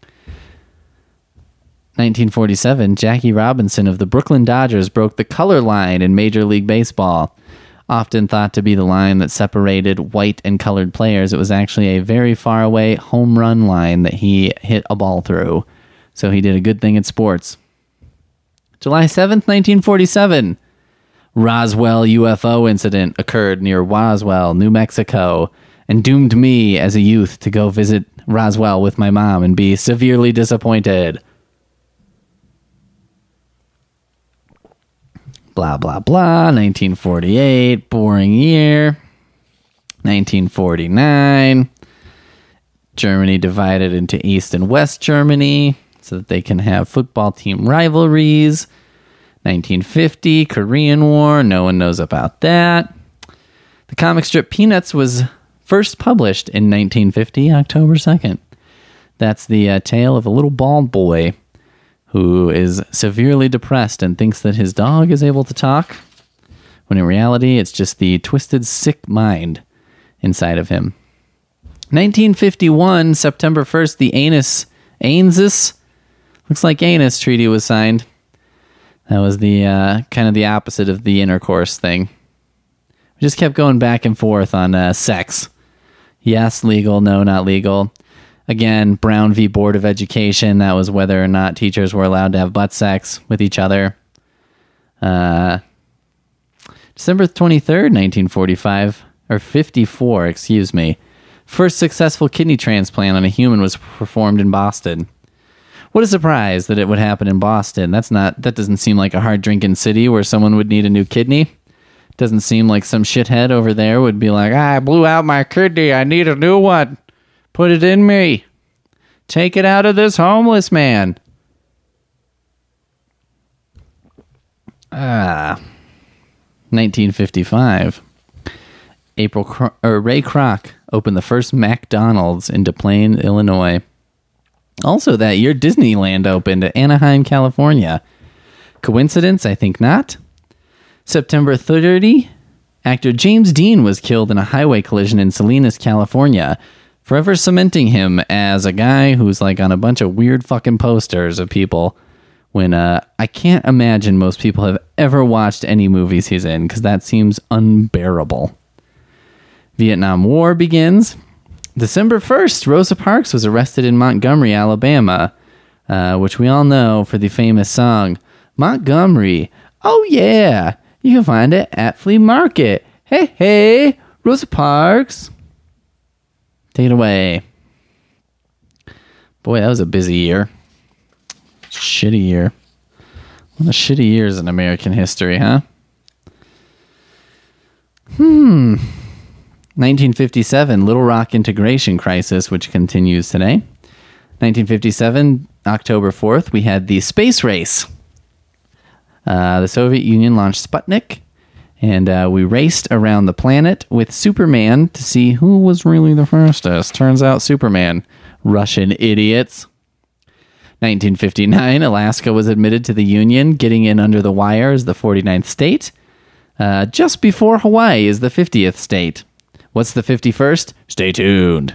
1947, Jackie Robinson of the Brooklyn Dodgers broke the color line in Major League Baseball. Often thought to be the line that separated white and colored players, it was actually a very far away home run line that he hit a ball through. So he did a good thing at sports. July 7th, 1947, Roswell UFO incident occurred near Roswell, New Mexico, and doomed me as a youth to go visit Roswell with my mom and be severely disappointed. Blah, blah, blah. 1948, boring year. 1949, Germany divided into East and West Germany so that they can have football team rivalries. 1950, Korean War. No one knows about that. The comic strip Peanuts was first published in 1950, October 2nd. That's the tale of a little bald boy who is severely depressed and thinks that his dog is able to talk, when in reality it's just the twisted, sick mind inside of him. 1951, September 1st, the ANZUS Treaty was signed. That was the kind of the opposite of the intercourse thing. We just kept going back and forth on sex. Yes, legal, no, not legal. Again, Brown v. Board of Education, that was whether or not teachers were allowed to have butt sex with each other. December 23rd, 1945, or 54, excuse me. First successful kidney transplant on a human was performed in Boston. What a surprise that it would happen in Boston. That doesn't seem like a hard drinking city where someone would need a new kidney. Doesn't seem like some shithead over there would be like, I blew out my kidney, I need a new one. Put it in me. Take it out of this homeless man. 1955. Ray Kroc opened the first McDonald's in Des Plaines, Illinois. Also that year, Disneyland opened at Anaheim, California. Coincidence? I think not. September 30, actor James Dean was killed in a highway collision in Salinas, California, forever cementing him as a guy who's like on a bunch of weird fucking posters of people when I can't imagine most people have ever watched any movies he's in because that seems unbearable. Vietnam War begins. December 1st, Rosa Parks was arrested in Montgomery, Alabama, which we all know for the famous song, Montgomery, oh yeah, you can find it at Flea Market. Hey, hey, Rosa Parks. Take it away. Boy, that was a busy year. Shitty year. What a shitty years in American history, huh? 1957, Little Rock integration crisis, which continues today. 1957, October 4th, we had the space race. The Soviet Union launched Sputnik, and we raced around the planet with Superman to see who was really the fastest. Turns out Superman. Russian idiots. 1959, Alaska was admitted to the Union, getting in under the wire as the 49th state. Just before Hawaii is the 50th state. What's the 51st? Stay tuned.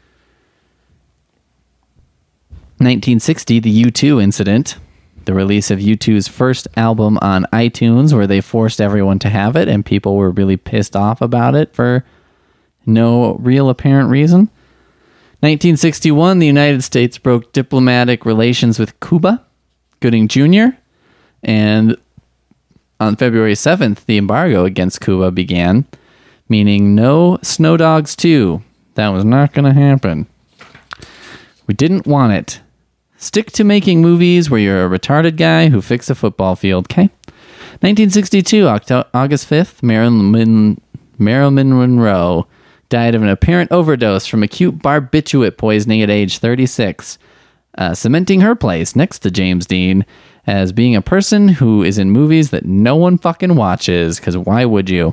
1960, the U2 incident. The release of U2's first album on iTunes, where they forced everyone to have it, and people were really pissed off about it for no real apparent reason. 1961, the United States broke diplomatic relations with Cuba Gooding Jr., and on February 7th, the embargo against Cuba began, meaning no Snow Dogs 2. That was not going to happen. We didn't want it. Stick to making movies where you're a retarded guy who fixes a football field, okay? 1962, August 5th, Marilyn Monroe died of an apparent overdose from acute barbiturate poisoning at age 36, cementing her place next to James Dean as being a person who is in movies that no one fucking watches, because why would you?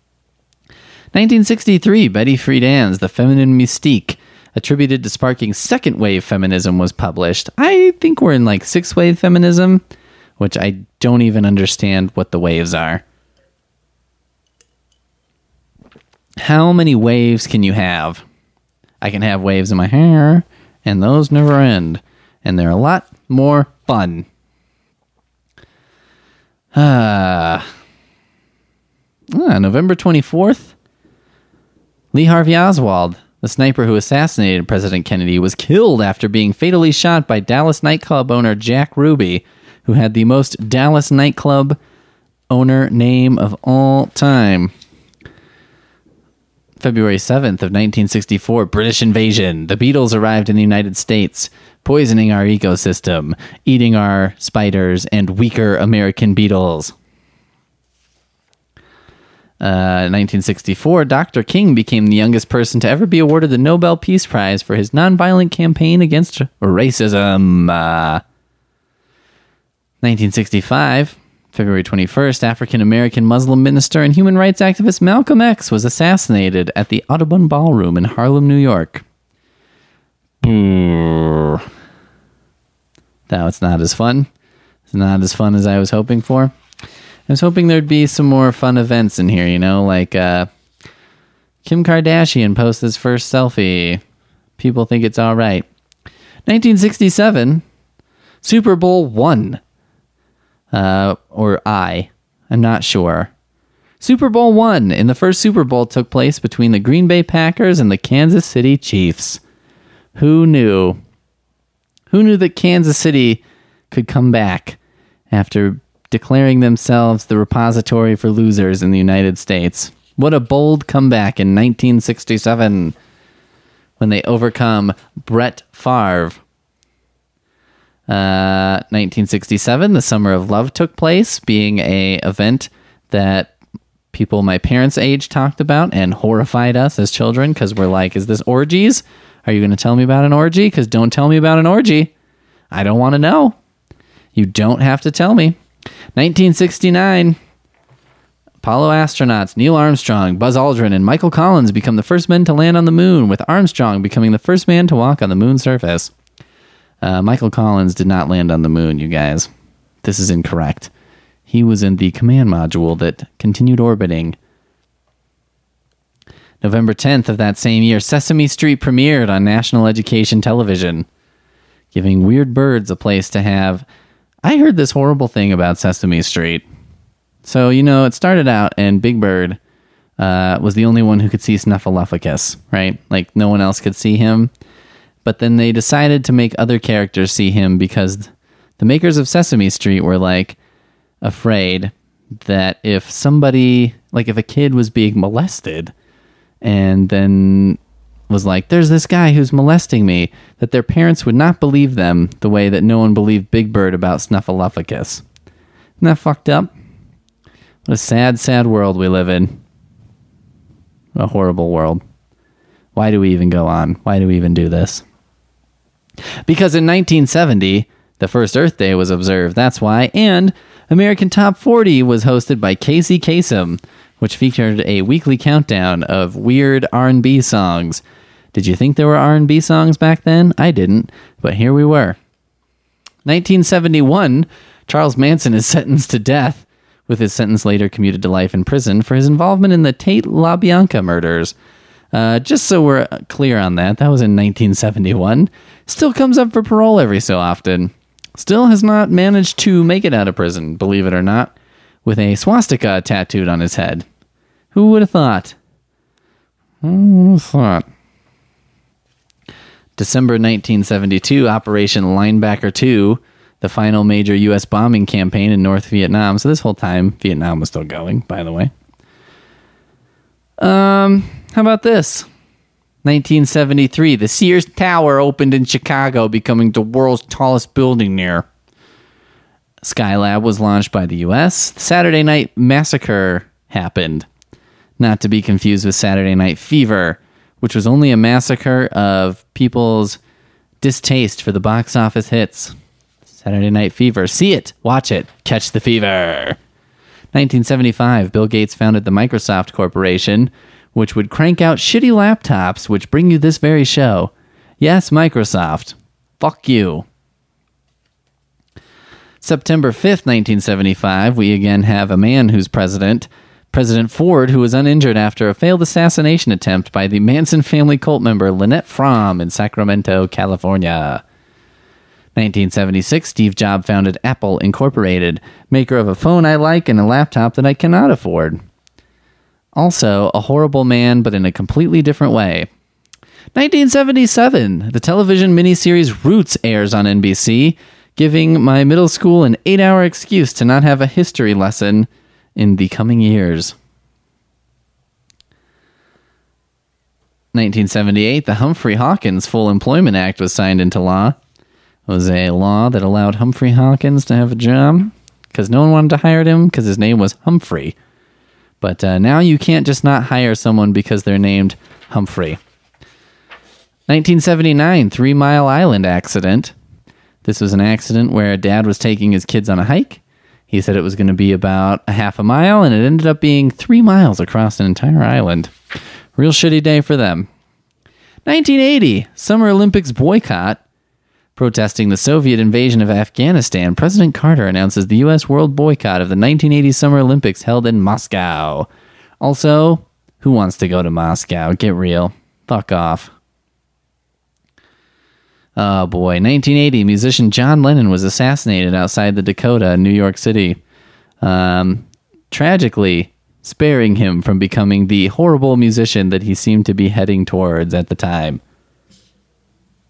1963, Betty Friedan's The Feminine Mystique, attributed to sparking second-wave feminism, was published. I think we're in like sixth-wave feminism, which I don't even understand what the waves are. How many waves can you have? I can have waves in my hair, and those never end. And they're a lot more fun. November 24th, Lee Harvey Oswald, the sniper who assassinated President Kennedy, was killed after being fatally shot by Dallas nightclub owner Jack Ruby, who had the most Dallas nightclub owner name of all time. February 7th of 1964, British invasion. The Beatles arrived in the United States, poisoning our ecosystem, eating our spiders and weaker American beetles. 1964, Dr. King became the youngest person to ever be awarded the Nobel Peace Prize for his nonviolent campaign against racism. 1965, February 21st, African-American Muslim minister and human rights activist Malcolm X was assassinated at the Audubon Ballroom in Harlem, New York. Now it's not as fun. It's not as fun as I was hoping for. I was hoping there'd be some more fun events in here, like Kim Kardashian posts his first selfie. People think it's all right. 1967, Super Bowl 1. I'm not sure. Super Bowl 1. In the first Super Bowl took place between the Green Bay Packers and the Kansas City Chiefs. Who knew? Who knew that Kansas City could come back after declaring themselves the repository for losers in the United States. What a bold comeback in 1967 when they overcome Brett Favre. 1967, the Summer of Love took place, being a event that people my parents' age talked about and horrified us as children because we're like, is this orgies? Are you going to tell me about an orgy? Because don't tell me about an orgy. I don't want to know. You don't have to tell me. 1969, Apollo astronauts Neil Armstrong, Buzz Aldrin, and Michael Collins become the first men to land on the moon, with Armstrong becoming the first man to walk on the moon's surface. Michael Collins did not land on the moon, you guys. This is incorrect. He was in the command module that continued orbiting. November 10th of that same year, Sesame Street premiered on National Education Television, giving weird birds a place to have... I heard this horrible thing about Sesame Street. So, it started out and Big Bird was the only one who could see Snuffleupagus, right? Like, no one else could see him. But then they decided to make other characters see him because the makers of Sesame Street were, afraid that if somebody, if a kid was being molested and then was like, there's this guy who's molesting me, that their parents would not believe them the way that no one believed Big Bird about Snuffleupagus. Isn't that fucked up? What a sad, sad world we live in. A horrible world. Why do we even go on? Why do we even do this? Because in 1970, the first Earth Day was observed. That's why. And American Top 40 was hosted by Casey Kasem, which featured a weekly countdown of weird R&B songs. Did you think there were R&B songs back then? I didn't, but here we were. 1971, Charles Manson is sentenced to death, with his sentence later commuted to life in prison for his involvement in the Tate LaBianca murders. Just so we're clear on that was in 1971. Still comes up for parole every so often. Still has not managed to make it out of prison, believe it or not, with a swastika tattooed on his head. Who would have thought? December 1972, Operation Linebacker 2, the final major U.S. bombing campaign in North Vietnam. So this whole time, Vietnam was still going, by the way. How about this? 1973, the Sears Tower opened in Chicago, becoming the world's tallest building there. Skylab was launched by the U.S. The Saturday Night Massacre happened. Not to be confused with Saturday Night Fever, which was only a massacre of people's distaste for the box office hits. Saturday Night Fever. See it. Watch it. Catch the fever. 1975, Bill Gates founded the Microsoft Corporation, which would crank out shitty laptops, which bring you this very show. Yes, Microsoft. Fuck you. September 5th, 1975, we again have a man who's president. President Ford, who was uninjured after a failed assassination attempt by the Manson family cult member Lynette Fromm in Sacramento, California. 1976, Steve Jobs founded Apple Incorporated, maker of a phone I like and a laptop that I cannot afford. Also, a horrible man, but in a completely different way. 1977, the television miniseries Roots airs on NBC, giving my middle school an 8-hour excuse to not have a history lesson in the coming years. 1978, the Humphrey Hawkins Full Employment Act was signed into law. It was a law that allowed Humphrey Hawkins to have a job because no one wanted to hire him because his name was Humphrey. But now you can't just not hire someone because they're named Humphrey. 1979, 3 Mile Island accident. This was an accident where a dad was taking his kids on a hike. He said it was going to be about a half a mile, and it ended up being 3 miles across an entire island. Real shitty day for them. 1980, Summer Olympics boycott. Protesting the Soviet invasion of Afghanistan, President Carter announces the U.S. world boycott of the 1980 Summer Olympics held in Moscow. Also, who wants to go to Moscow? Get real. Fuck off. Oh boy, 1980, musician John Lennon was assassinated outside the Dakota in New York City. Tragically, sparing him from becoming the horrible musician that he seemed to be heading towards at the time.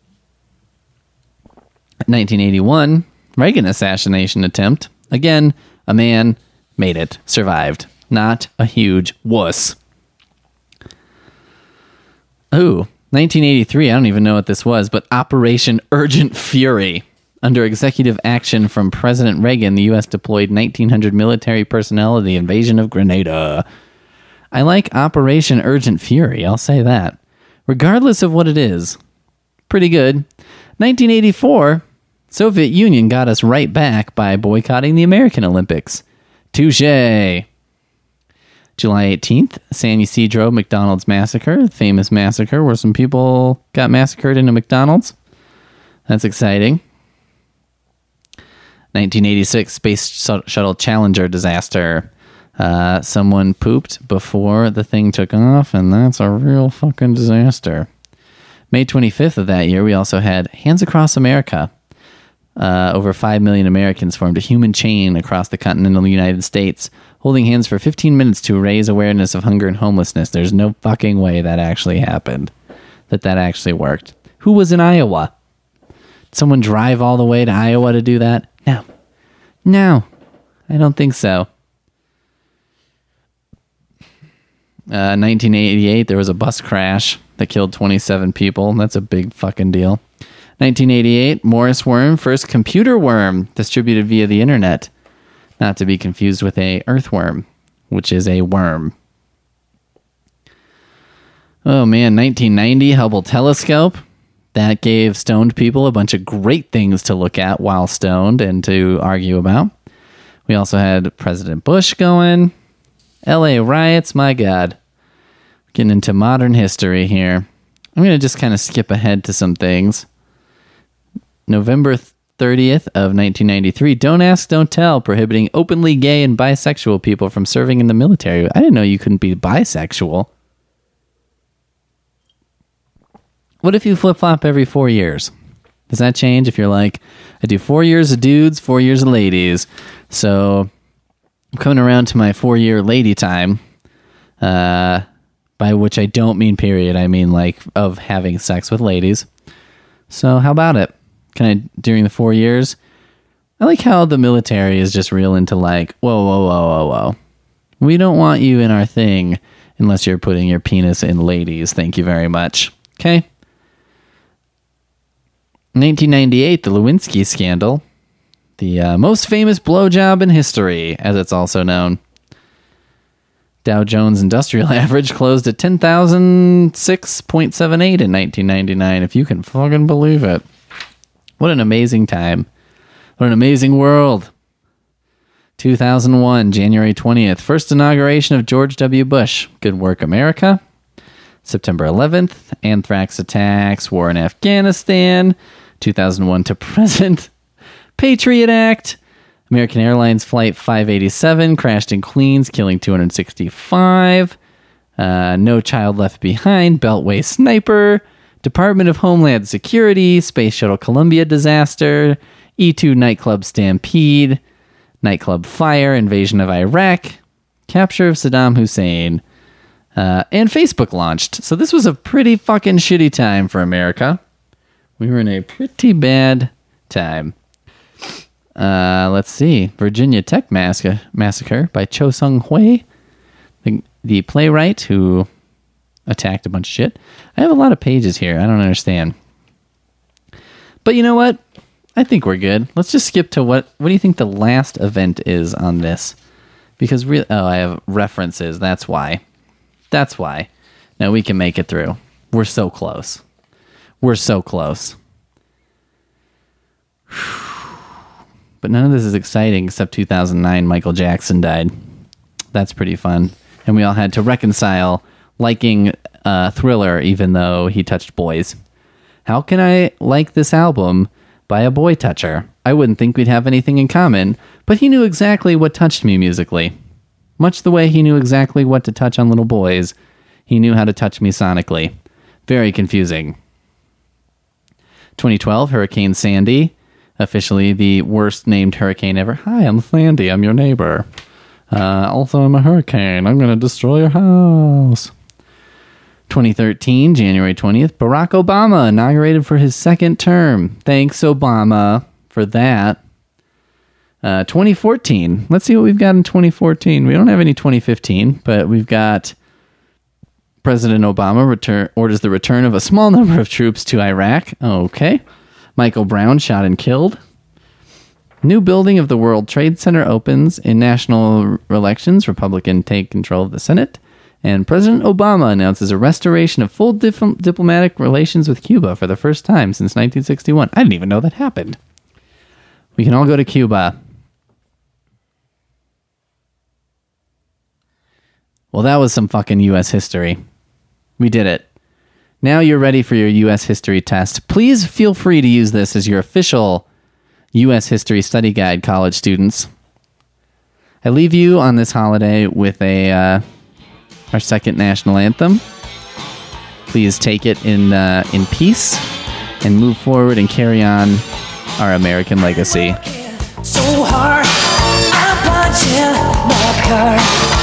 1981, Reagan assassination attempt. Again, A man made it, survived. Not a huge wuss. Ooh, 1983, I don't even know what this was, but Operation Urgent Fury. Under executive action from President Reagan, the U.S. deployed 1,900 military personnel in the invasion of Grenada. I like Operation Urgent Fury, I'll say that. Regardless of what it is. Pretty good. 1984, Soviet Union got us right back by boycotting the American Olympics. Touché. July 18th, San Ysidro McDonald's massacre, famous massacre where some people got massacred in a McDonald's. That's exciting. 1986 Space Shuttle Challenger disaster. Someone pooped before the thing took off, and that's a real fucking disaster. May 25th of that year, we also had Hands Across America. Over 5 million Americans formed a human chain across the continental United States, holding hands for 15 minutes to raise awareness of hunger and homelessness. There's no fucking way that actually happened, that actually worked. Who was in Iowa? Did someone drive all the way to Iowa to do that? No, I don't think so. 1988, there was a bus crash that killed 27 people. That's a big fucking deal. 1988, Morris worm, first computer worm distributed via the internet. Not to be confused with a earthworm, which is a worm. Oh man, 1990, Hubble telescope. That gave stoned people a bunch of great things to look at while stoned and to argue about. We also had President Bush going. LA riots, my God. Getting into modern history here. I'm going to just kind of skip ahead to some things. November 30th of 1993, Don't Ask, Don't Tell, prohibiting openly gay and bisexual people from serving in the military. I didn't know you couldn't be bisexual. What if you flip-flop every 4 years? Does that change if you're like, I do 4 years of dudes, 4 years of ladies. So I'm coming around to my 4-year lady time, by which I don't mean period. I mean like of having sex with ladies. So how about it? Can I, during the 4 years? I like how the military is just real into like, whoa. We don't want you in our thing unless you're putting your penis in ladies. Thank you very much. Okay. 1998, the Lewinsky scandal. The most famous blowjob in history, as it's also known. Dow Jones Industrial Average closed at 10,006.78 in 1999, if you can fucking believe it. What an amazing time. What an amazing world. 2001, January 20th, first inauguration of George W. Bush. Good work, America. September 11th, anthrax attacks, war in Afghanistan. 2001 to present. Patriot Act. American Airlines Flight 587 crashed in Queens, killing 265. No Child Left Behind. Beltway Sniper. Department of Homeland Security. Space Shuttle Columbia disaster. E2 nightclub stampede. Nightclub fire. Invasion of Iraq. Capture of Saddam Hussein. And Facebook launched. So this was a pretty fucking shitty time for America. We were in a pretty bad time. Let's see. Virginia Tech Massacre by Cho Sung Hui, the playwright who attacked a bunch of shit. I have a lot of pages here. I don't understand. But you know what? I think we're good. Let's just skip to what do you think the last event is on this? Because I have references. That's why. Now we can make it through. We're so close. But none of this is exciting except 2009, Michael Jackson died. That's pretty fun. And we all had to reconcile liking Thriller even though he touched boys. How can I like this album by a boy toucher? I wouldn't think we'd have anything in common, but he knew exactly what touched me musically. Much the way he knew exactly what to touch on little boys, he knew how to touch me sonically. Very confusing. 2012, Hurricane Sandy. Officially the worst named hurricane ever. Hi, I'm Sandy. I'm your neighbor. Also, I'm a hurricane. I'm going to destroy your house. 2013, January 20th, Barack Obama inaugurated for his second term. Thanks, Obama, for that. 2014. Let's see what we've got in 2014. We don't have any 2015, but we've got President Obama orders the return of a small number of troops to Iraq. Okay. Michael Brown shot and killed. New building of the World Trade Center opens. In national elections, Republicans take control of the Senate. And President Obama announces a restoration of full diplomatic relations with Cuba for the first time since 1961. I didn't even know that happened. We can all go to Cuba. Well, that was some fucking U.S. history. We did it. Now you're ready for your U.S. history test. Please feel free to use this as your official U.S. history study guide, college students. I leave you on this holiday with our second national anthem. Please take it in peace and move forward and carry on our American legacy. So hard, I'm punching my card.